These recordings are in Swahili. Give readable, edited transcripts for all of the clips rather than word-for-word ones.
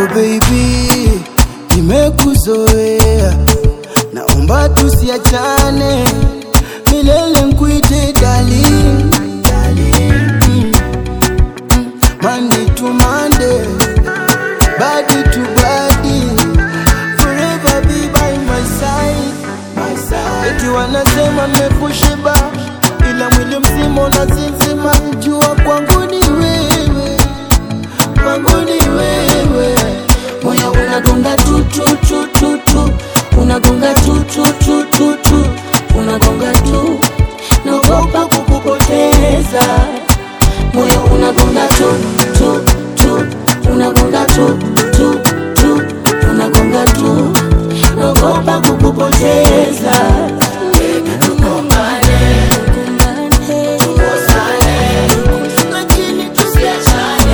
baby, nimekuzoea, naomba tusiachane milele, nkuite darling, darling. Monday to Monday, body to body, forever be by my side, my side. Eti wanasema nimekushiba, ila mwili mzima unazinzima. Jua kwangu ni wewe, kwangu ni wewe. Moyo unagonga tu tu tu tu tu, unagonga tu tu tu tu tu, unagonga tu, naogopa kukupoteza. Moyo unagonga tu tu tu, unagonga tu tu tu, unagonga tu, naogopa kukupoteza. Baby tukumbane, tukosane, lakini tusiachane.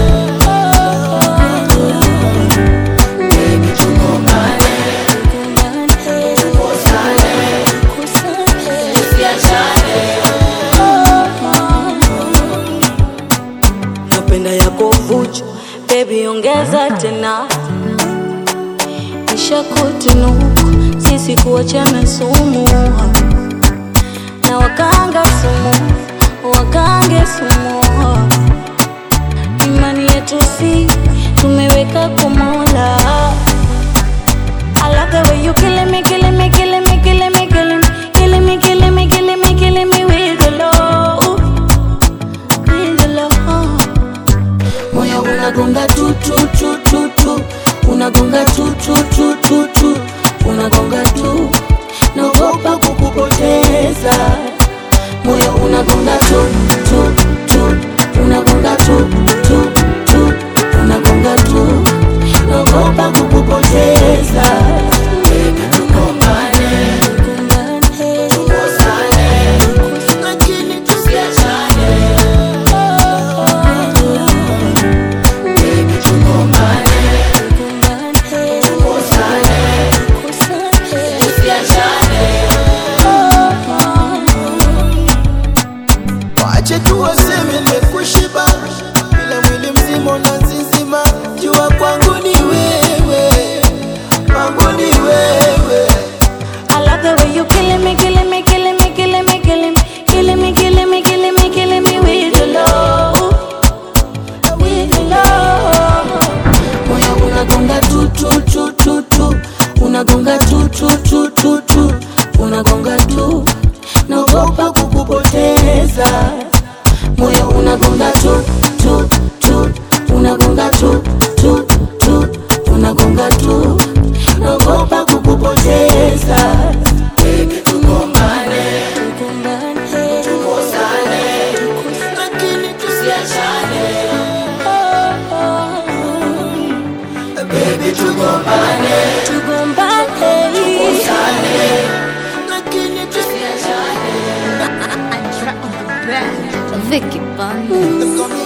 Baby tukumbane, tukosane, tusiachane. Napenda yako vuchu, baby ongeza tena. Nisha kutinuku, sisi kuachana sumu. Na wakanga sumu, wakange sumu. Imani yetu si, tumeweka kwa Mola. I love the way you killing me, killing me, killing me, killing me, killing me, killing me, killing me, killing me, killing me with the love, with the love. Moyo unagonga tu tu tu tu tu, unagonga tu tu tu tu tu, unagonga tu, naogopa kukupoteza. Moyo unagonga tu tu tu, unagonga tu tu tu, unagonga tu, naogopa kukupoteza. Baby tukumbane, tukosane, lakini tusiachane. Baby tukumbane, tukosane, tusiachane. Wache tu waseme nimekushiba, ila mwili mzima unazinzima. Jua kwangu ni wewe, kwangu ni wewe. I love the way you killing me, killing me, killing me, killing me, killing me, killing me, killing me, killing me, killing me with your love, with your love. Moyo unagonga tu tu tu tu tu, unagonga tu tu tu tu tu, unagonga tu, naogopa kukupoteza. Moyo unagonga tu tu tu, unagonga tu tu tu, unagonga tu, naogopa kukupoteza. Baby tukumbane, tukosane, lakini tusiachane. Baby tukumbane, tukosane, lakini tusiachane. Vicky Bunny.